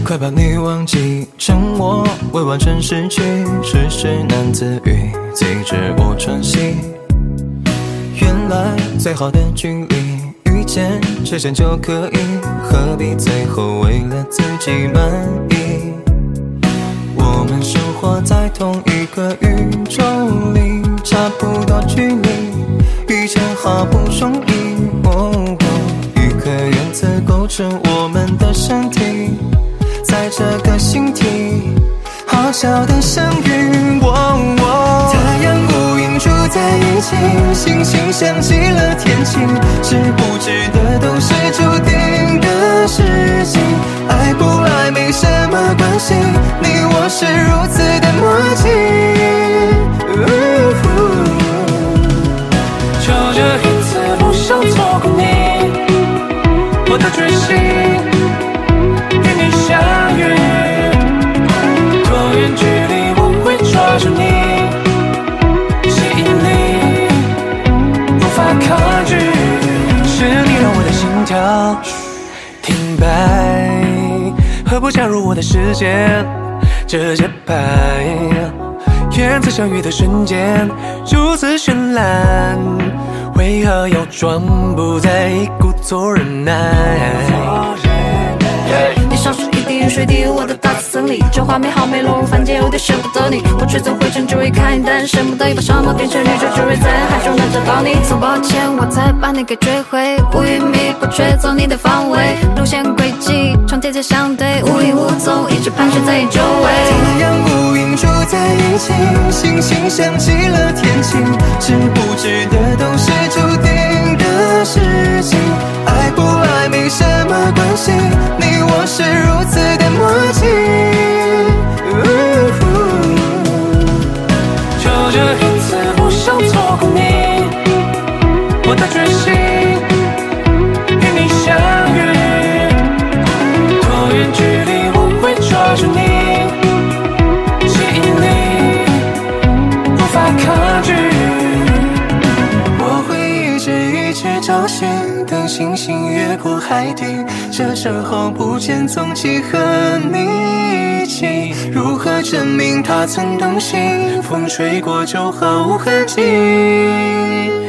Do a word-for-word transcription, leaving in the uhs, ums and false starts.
快把你忘记，沉默未完成失去，世事难自愈，自知我喘息。原来最好的距离，遇见之前就可以，何必最后为了自己满意？我们生活在同一个宇宙里，差不多距离，遇见好不容易。哦哦，一颗原子构成我们的身体，在这个星体，好小的相遇。哦哦，太阳无影住在一起，星星想起了天气，知不知的都是注定的事情。爱不爱没什么关系，你我是如此的默契。 就这一次不想错过你，我的决心与你相遇，多远距离我会抓住你，吸引力无法抗拒，是你让我的心跳停摆，何不加入我的世界，这节拍，原子相遇的瞬间如此绚烂，为何要装不在意，故作忍耐？ 你像是一滴雨水滴入我的大气层里，这画面好美，落入凡间，有点舍不得你。我吹走灰尘，只为看你，但舍不得已把沙漠变成绿洲，只为在人海中能找到你。从抱歉，我才把你给追回，不与迷不吹走你的方位，路线轨迹常贴切相对，无影无踪，一直盘旋在你周围。 太阳无影住在一起，星星想起了天气，知不知的都是注定的事情。爱不爱没什么关系，你我是如此的默契。 就这一次不想错过你，我的决心与你相遇，多远距离我会抓住你，吸引力无法抗拒。 我会一直一直找寻，等星星越过海底，这时候不见踪迹和你一起，如何证明它曾动心？风吹过就毫无痕迹。